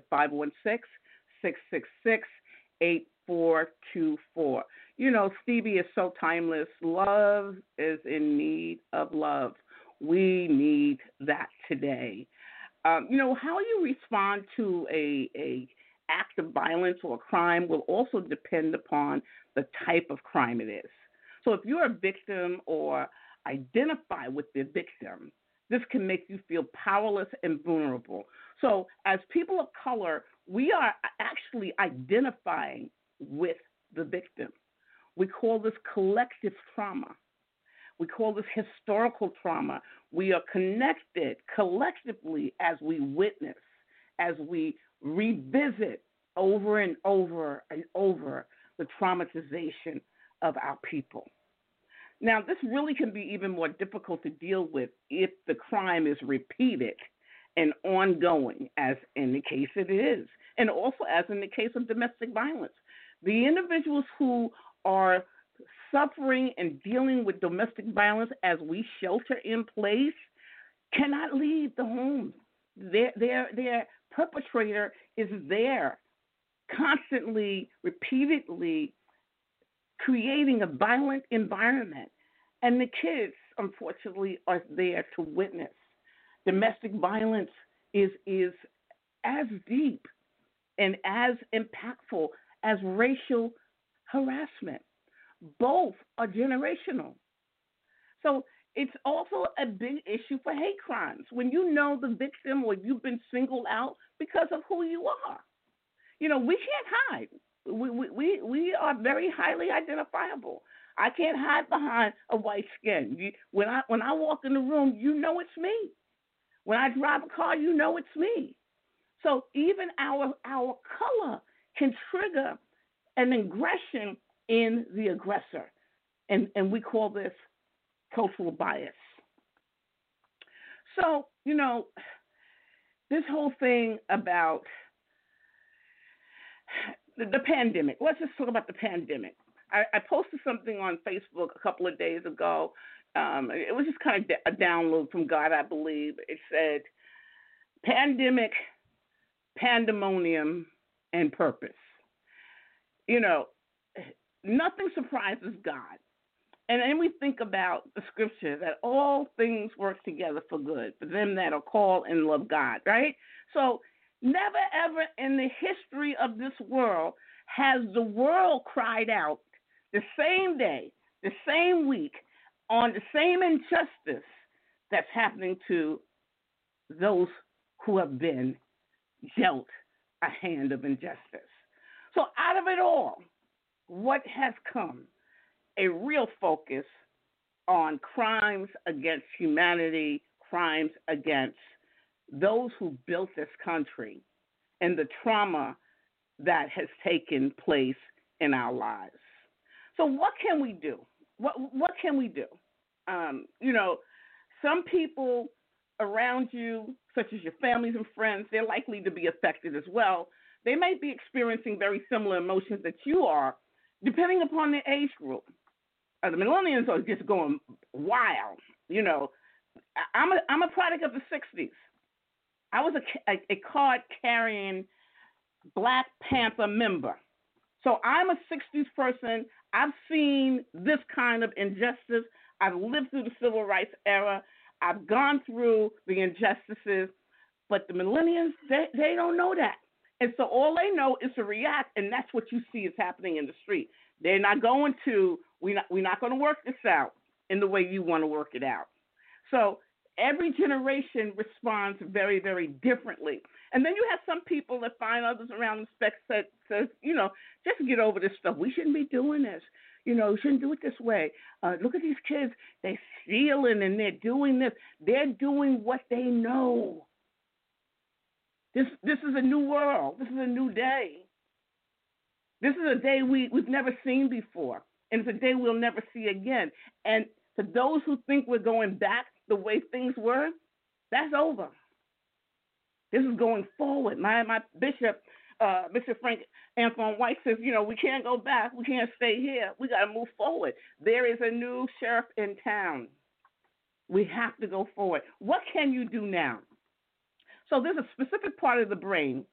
516-666-8424. Stevie is so timeless. Love is in need of love. We need that today. How you respond to a act of violence or crime will also depend upon the type of crime it is. So if you're a victim or identify with the victim, this can make you feel powerless and vulnerable. So as people of color, we are actually identifying with the victim. We call this collective trauma. We call this historical trauma. We are connected collectively as we witness, as we revisit over and over and over the traumatization of our people. Now, this really can be even more difficult to deal with if the crime is repeated and ongoing, as in the case it is, and also as in the case of domestic violence. The individuals who are suffering and dealing with domestic violence as we shelter in place cannot leave the home. Their perpetrator is there, constantly, repeatedly creating a violent environment. And the kids, unfortunately, are there to witness. Domestic violence is as deep and as impactful as racial harassment. Both are generational. So it's also a big issue for hate crimes. When you know the victim or you've been singled out because of who you are. We can't hide. We are very highly identifiable. I can't hide behind a white skin. When I walk in the room, you know it's me. When I drive a car, you know it's me. So even our color can trigger an aggression in the aggressor, and we call this cultural bias. So this whole thing about the pandemic. Let's just talk about the pandemic. I posted something on Facebook a couple of days ago. It was just kind of a download from God, I believe. It said, pandemic, pandemonium, and purpose. Nothing surprises God. And then we think about the scripture that all things work together for good for them that are called and love God, right? So never ever in the history of this world has the world cried out the same day, the same week, on the same injustice that's happening to those who have been dealt a hand of injustice. So out of it all, what has come? A real focus on crimes against humanity, crimes against those who built this country, and the trauma that has taken place in our lives. So what can we do? What can we do? Some people around you, such as your families and friends, they're likely to be affected as well. They may be experiencing very similar emotions that you are, depending upon their age group. The millennials are just going wild. I'm a product of the 60s. I was a card-carrying Black Panther member. So I'm a 60s person. I've seen this kind of injustice. I've lived through the civil rights era. I've gone through the injustices. But the millennials, they don't know that. And so all they know is to react, and that's what you see is happening in the street. They're not going to, we're not going to work this out in the way you want to work it out. So every generation responds very, very differently. And then you have some people that find others around them that says, just get over this stuff. We shouldn't be doing this. We shouldn't do it this way. Look at these kids. They're stealing and they're doing this. They're doing what they know. This is a new world. This is a new day. This is a day we've never seen before, and it's a day we'll never see again. And for those who think we're going back the way things were, that's over. This is going forward. My bishop, Bishop Frank Anthony White says, we can't go back. We can't stay here. We got to move forward. There is a new sheriff in town. We have to go forward. What can you do now? So there's a specific part of the brain.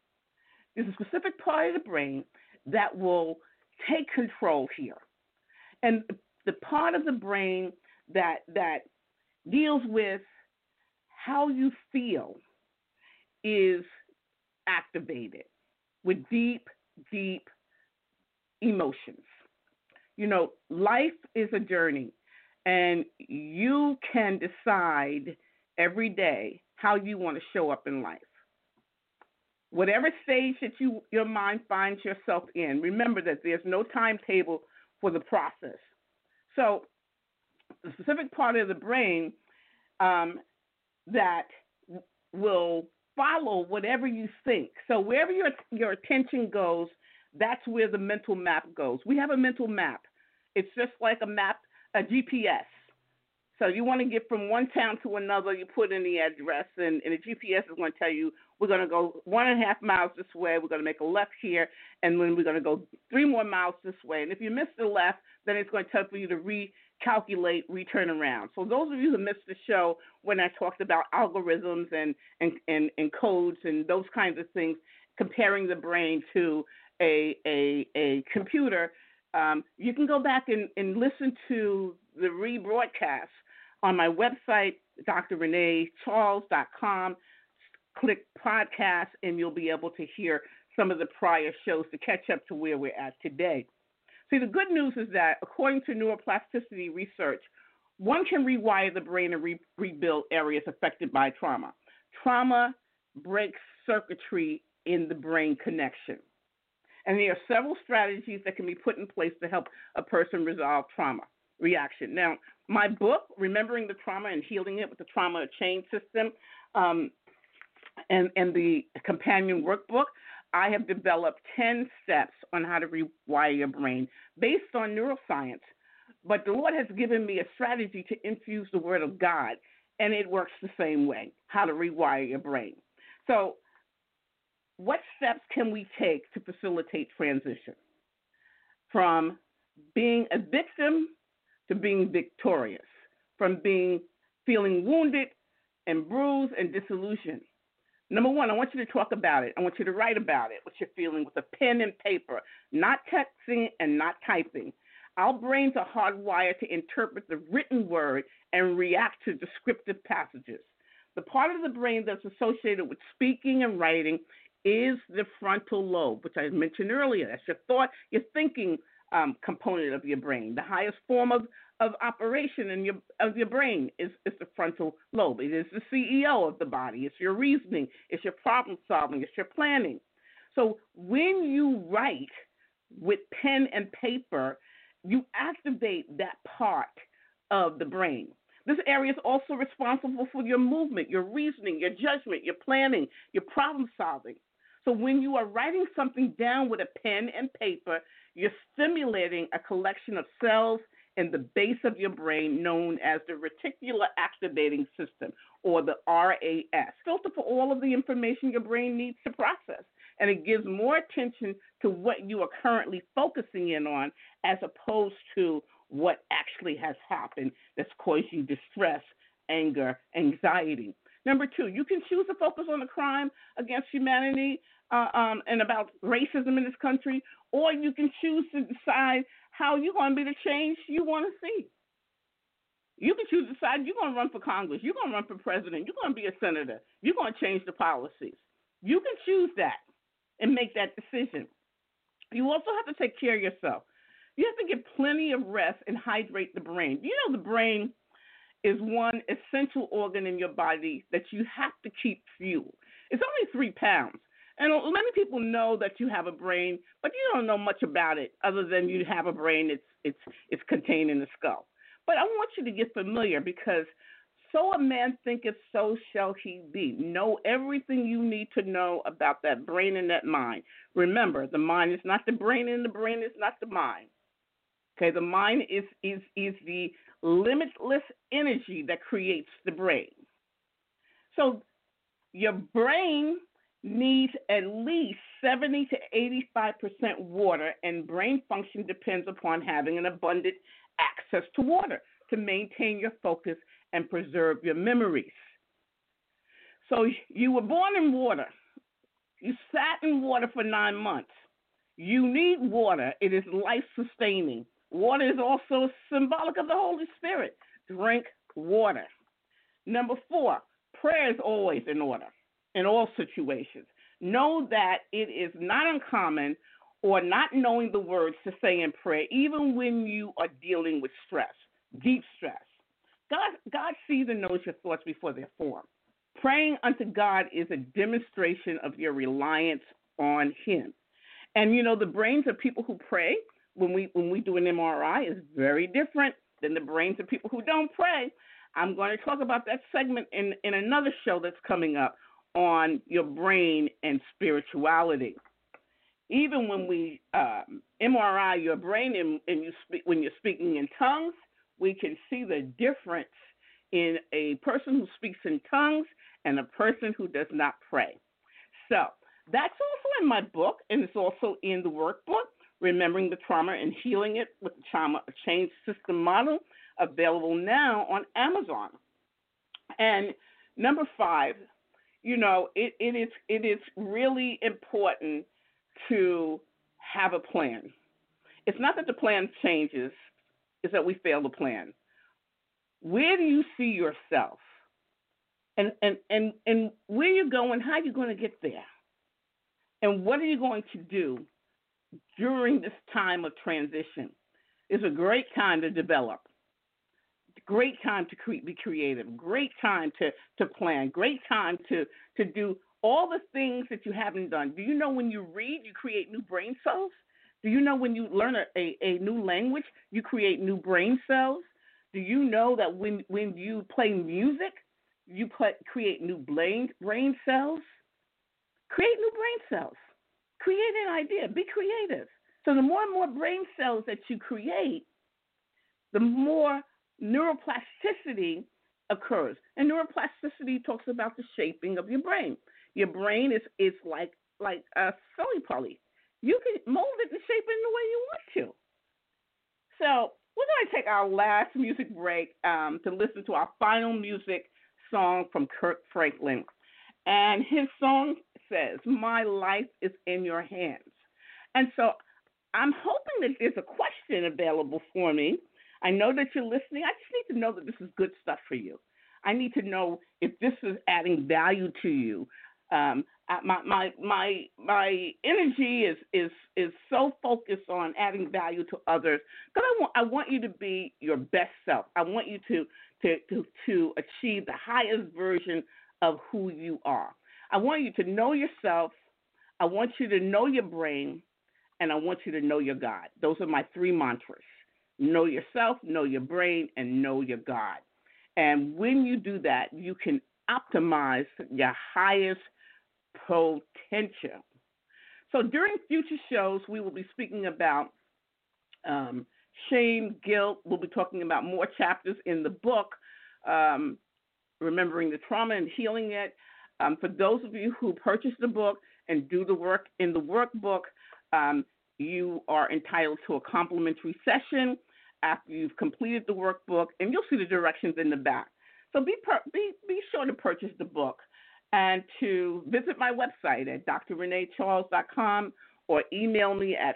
That will take control here. And the part of the brain that deals with how you feel is activated with deep, deep emotions. Life is a journey, and you can decide every day how you want to show up in life. Whatever stage that your mind finds yourself in, remember that there's no timetable for the process. So the specific part of the brain that will follow whatever you think. So wherever your attention goes, that's where the mental map goes. We have a mental map. It's just like a map, a GPS. So you want to get from one town to another, you put in the address, and the GPS is going to tell you we're going to go 1.5 miles this way, we're going to make a left here, and then we're going to go 3 more miles this way. And if you miss the left, then it's going to tell you to recalculate, return around. So those of you who missed the show when I talked about algorithms and codes and those kinds of things, comparing the brain to a computer, you can go back and listen to the rebroadcast on my website, drreneecharles.com. Click podcast, and you'll be able to hear some of the prior shows to catch up to where we're at today. See, the good news is that according to neuroplasticity research, one can rewire the brain and rebuild areas affected by trauma. Trauma breaks circuitry in the brain connection. And there are several strategies that can be put in place to help a person resolve trauma reaction. Now, my book, Remembering the Trauma and Healing It with the Trauma Change System, and the companion workbook, I have developed 10 steps on how to rewire your brain based on neuroscience. But the Lord has given me a strategy to infuse the Word of God, and it works the same way, how to rewire your brain. So what steps can we take to facilitate transition from being a victim to being victorious, from feeling wounded and bruised and disillusioned? Number one, I want you to talk about it. I want you to write about it, what you're feeling, with a pen and paper, not texting and not typing. Our brains are hardwired to interpret the written word and react to descriptive passages. The part of the brain that's associated with speaking and writing is the frontal lobe, which I mentioned earlier. That's your thought, your thinking component of your brain. The highest form of operation of your brain is the frontal lobe. It is the CEO of the body. It's your reasoning. It's your problem solving. It's your planning. So when you write with pen and paper, you activate that part of the brain. This area is also responsible for your movement, your reasoning, your judgment, your planning, your problem solving. So when you are writing something down with a pen and paper, you're stimulating a collection of cells in the base of your brain known as the reticular activating system, or the RAS, filter for all of the information your brain needs to process. And it gives more attention to what you are currently focusing in on as opposed to what actually has happened that's caused you distress, anger, anxiety. Number two, you can choose to focus on the crime against humanity and about racism in this country, or you can choose to decide how you're going to be the change you want to see. You can choose to decide you're going to run for Congress, you're going to run for president, you're going to be a senator, you're going to change the policies. You can choose that and make that decision. You also have to take care of yourself. You have to get plenty of rest and hydrate the brain. You know, the brain is one essential organ in your body that you have to keep fuel. It's only 3 pounds. And many people know that you have a brain, but you don't know much about it other than you have a brain. It's contained in the skull. But I want you to get familiar, because so a man thinketh, so shall he be. Know everything you need to know about that brain and that mind. Remember, the mind is not the brain, and the brain is not the mind. Okay, the mind is the limitless energy that creates the brain. So your brain needs at least 70 to 85% water, and brain function depends upon having an abundant access to water to maintain your focus and preserve your memories. So you were born in water. You sat in water for 9 months. You need water. It is life-sustaining. Water is also symbolic of the Holy Spirit. Drink water. Number 4, prayer is always in order in all situations. Know that it is not uncommon or not knowing the words to say in prayer, even when you are dealing with stress, deep stress. God sees and knows your thoughts before they're formed. Praying unto God is a demonstration of your reliance on Him. And, you know, the brains of people who pray, when we do an MRI, is very different than the brains of people who don't pray. I'm going to talk about that segment in another show that's coming up on your brain and spirituality. Even when we MRI your brain and when you're speaking in tongues, we can see the difference in a person who speaks in tongues and a person who does not pray. So that's also in my book, and it's also in the workbook, Remembering the Trauma and Healing It with the Trauma Change System model, available now on Amazon. And number 5, you know, it is really important to have a plan. It's not that the plan changes, it's that we fail to plan. Where do you see yourself? And where you're going, how you're going to get there? And what are you going to do during this time of transition? It's a great time to develop. Great time to be creative. Great time to plan. Great time to do all the things that you haven't done. Do you know when you read, you create new brain cells? Do you know when you learn a new language, you create new brain cells? Do you know that when you play music, you create new brain cells? Create new brain cells. Create an idea. Be creative. So the more and more brain cells that you create, the more neuroplasticity occurs. And neuroplasticity talks about the shaping of your brain. Your brain is like a silly-pully. You can mold it and shape it in the way you want to. So we're going to take our last music break to listen to our final music song from Kirk Franklin. And his song says, "My life is in your hands." And so I'm hoping that there's a question available for me. I know that you're listening. I just need to know that this is good stuff for you. I need to know if this is adding value to you. My energy is so focused on adding value to others because I want you to be your best self. I want you to achieve the highest version of who you are. I want you to know yourself. I want you to know your brain, and I want you to know your God. Those are my three mantras. Know yourself, know your brain, and know your God. And when you do that, you can optimize your highest potential. So during future shows, we will be speaking about shame, guilt. We'll be talking about more chapters in the book, Remembering the Trauma and Healing It. For those of you who purchase the book and do the work in the workbook, you are entitled to a complimentary session after you've completed the workbook, and you'll see the directions in the back. So be sure to purchase the book and to visit my website at drrenecharles.com or email me at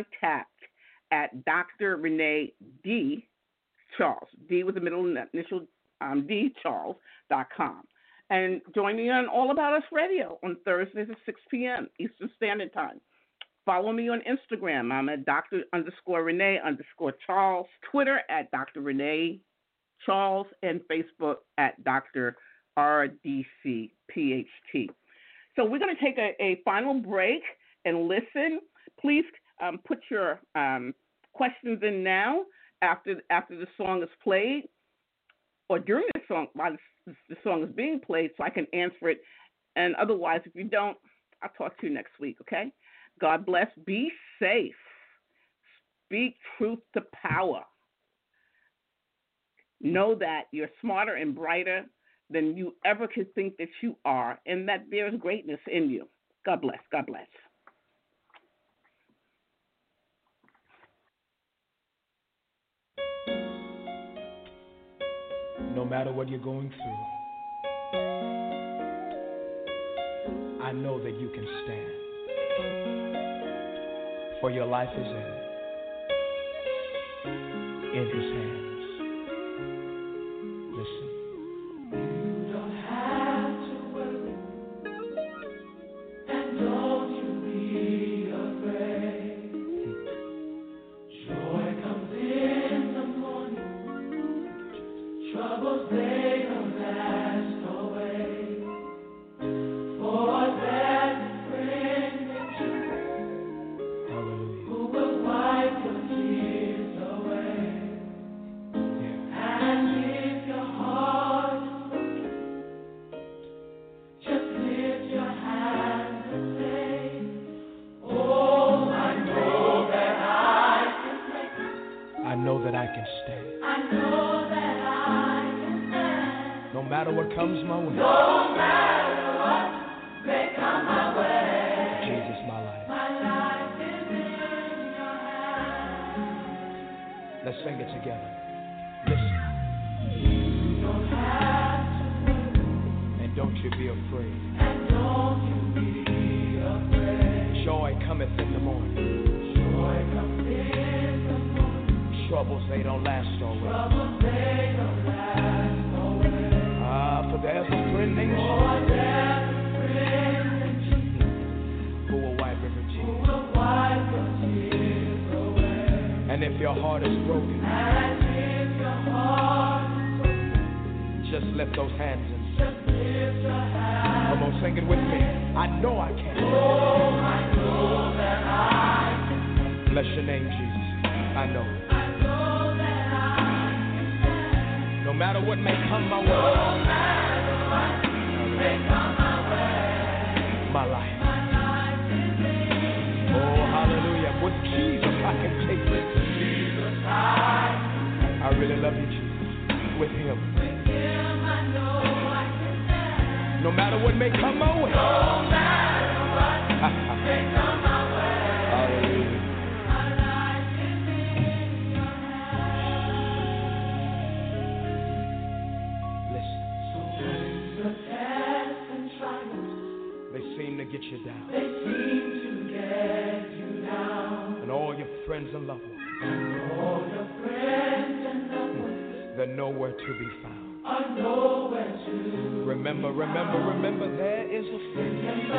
contact@drrenecharles, D with the middle initial D, Charles.com. And join me on All About Us Radio on Thursdays at 6 p.m. Eastern Standard Time. Follow me on Instagram. I'm at Dr.Renee_Charles, Twitter at Dr. Renee Charles, and Facebook at Dr. RDC PhD. So we're going to take a final break and listen. Please put your questions in now after the song is played, or during the song while the song is being played, so I can answer it. And otherwise, if you don't, I'll talk to you next week, okay? God bless. Be safe. Speak truth to power. Know that you're smarter and brighter than you ever could think that you are, and that there's greatness in you. God bless. God bless. No matter what you're going through, I know that you can stand. For your life is in His hands. Listen. You don't have to worry, and don't you be afraid. Joy comes in the morning, troubles they don't last away. For there's a friend with you, who will wipe your tears away. And if your heart is broken, just lift your hands and say, oh, I know that I can make it. I know that I can stand. I know that I can stand. No matter what comes my way. No matter what may come my way. Jesus, my life. My life is in your hands. Let's sing it together. Listen. You don't have to worry, And don't you be afraid. and don't you be afraid. Joy cometh in the morning. Joy comes in the morning, Troubles, they don't last always. For there's a friend named Jesus who will wipe every tear. And if your heart is broken, just lift those hands and come on, sing it with me. I know I can. Bless your name, Jesus. I know. No matter what may come my way. My life. Oh, hallelujah. With Jesus I can take it. I really love you, Jesus. With him. No matter what may come my way. Hallelujah. Get you down. They seem to get you down. And all your friends and loved ones. They're nowhere to be found. Remember, there is a friend.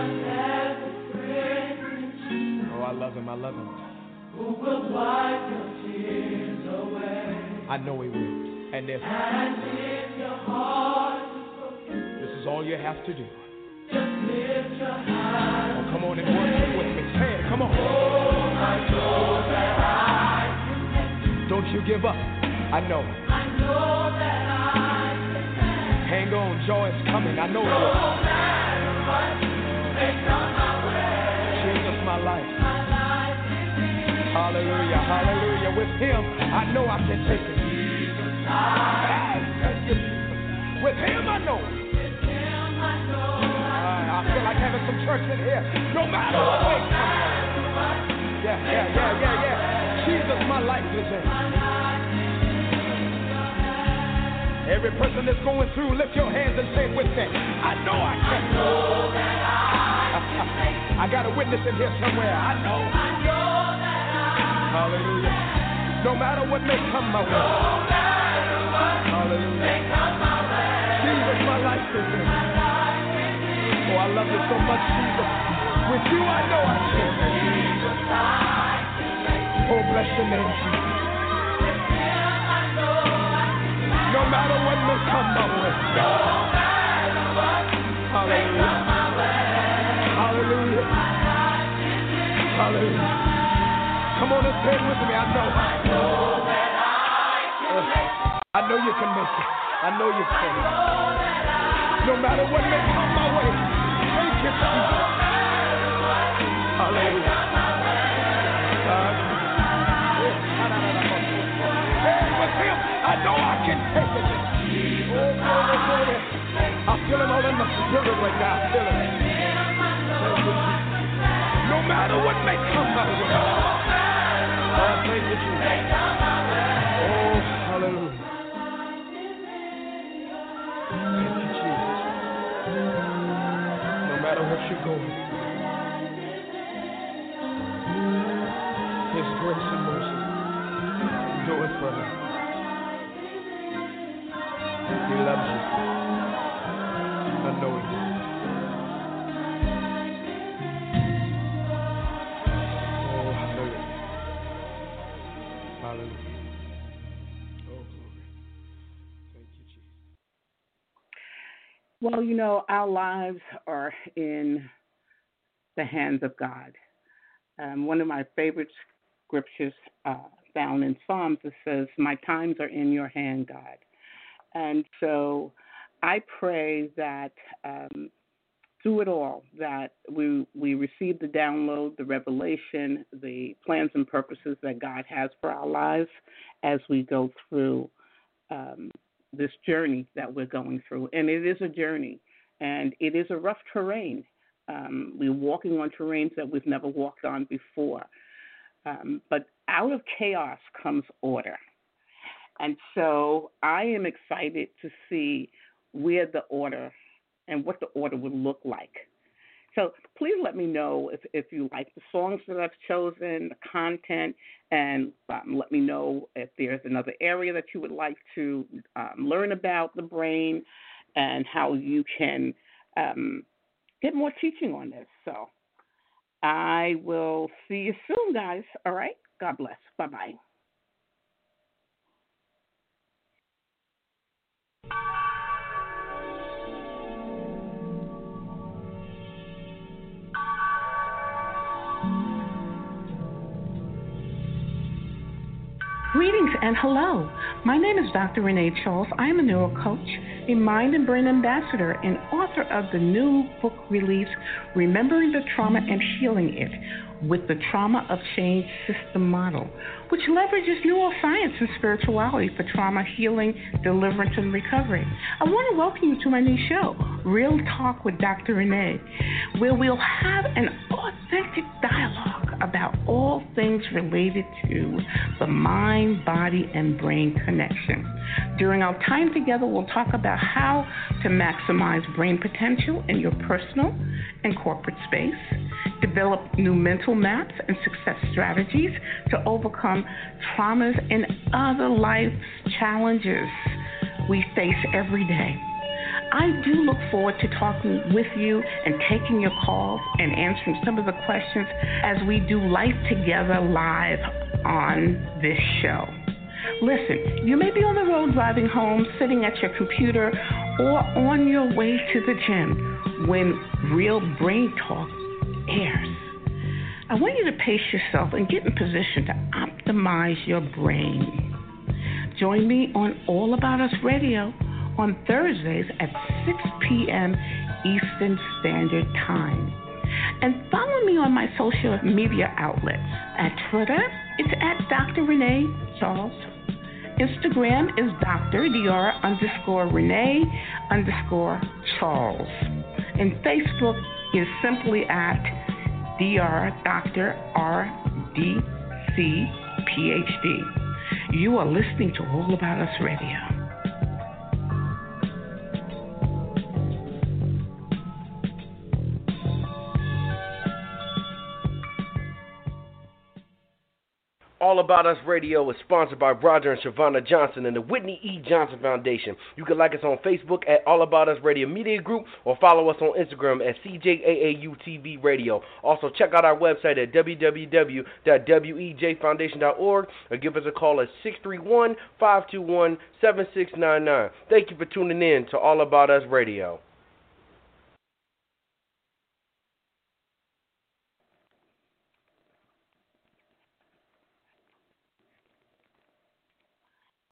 Oh, I love him. Who will wipe your tears away. I know he will. And if your heart is broken, this is all you have to do. Just lift your hands. Oh, come on and worship with me. Say it, come on. Oh, I know that I can make it. Don't you give up. I know that I can make it. Hang on, joy is coming. I know it. No matter what may come my way. Jesus, my life. Hallelujah, hallelujah. With him, I know I can take it. With him, I know. I feel like having some church in here. No matter what way comes. Yeah. Jesus, my life is in. Every person that's going through, lift your hands and say it with me. I know I can. I got a witness in here somewhere. I know. Hallelujah. No matter what may come my way. Hallelujah. Jesus, my life is in. Oh, I love you so much, Jesus. With you, I know I can. Oh, bless your name, Jesus. No matter what may come my way. Hallelujah. Hallelujah. Hallelujah. Come on and say it with me. I know. I know you can make it. I know you can. No matter what may come my way. Thank you, Jesus. Hallelujah. With him, I know I can take it. Oh, glory. I feel him all in my spirit right now. I feel it. No matter what may come my way. Oh, thank you, Jesus. Oh, hallelujah. Thank you, Jesus. No matter what you're going through, his grace and mercy do it for him. He loves you. I know he does. Oh, hallelujah. Hallelujah. Oh, glory. Thank you, Jesus. Well, you know, our lives are in the hands of God. One of my favorite scriptures found in Psalms, it says, "My times are in your hand, God." And so I pray that through it all, that we receive the download, the revelation, the plans and purposes that God has for our lives as we go through this journey that we're going through. And it is a journey, and it is a rough terrain. We're walking on terrains that we've never walked on before. But out of chaos comes order. And so I am excited to see where the order and what the order would look like. So please let me know if you like the songs that I've chosen, the content, and let me know if there's another area that you would like to learn about the brain and how you can get more teaching on this. So I will see you soon, guys. All right? God bless. Bye-bye. Greetings and hello. My name is Dr. Renee Charles. I am a neurocoach, a mind and brain ambassador, and author of the new book release, Remembering the Trauma and Healing It, with the Trauma of Change System Model, which leverages neuroscience and spirituality for trauma healing, deliverance, and recovery. I want to welcome you to my new show, Real Talk with Dr. Renee, where we'll have an authentic dialogue about all things related to the mind, body, and brain connection. During our time together, we'll talk about how to maximize brain potential in your personal and corporate space, develop new mental maps and success strategies to overcome traumas and other life challenges we face every day. I do look forward to talking with you and taking your calls and answering some of the questions as we do life together live on this show. Listen, you may be on the road driving home, sitting at your computer, or on your way to the gym when Real Brain Talk airs. I want you to pace yourself and get in position to optimize your brain. Join me on All About Us Radio on Thursdays at 6 p.m. Eastern Standard Time. And follow me on my social media outlets. At Twitter, it's at Dr. Renee Charles. Instagram is Dr. Renee_Charles. And Facebook is simply at Dr. RDC PhD. You are listening to All About Us Radio. All About Us Radio is sponsored by Roger and Shavonna Johnson and the Whitney E. Johnson Foundation. You can like us on Facebook at All About Us Radio Media Group or follow us on Instagram at CJAAUTV Radio. Also, check out our website at www.wejfoundation.org or give us a call at 631-521-7699. Thank you for tuning in to All About Us Radio.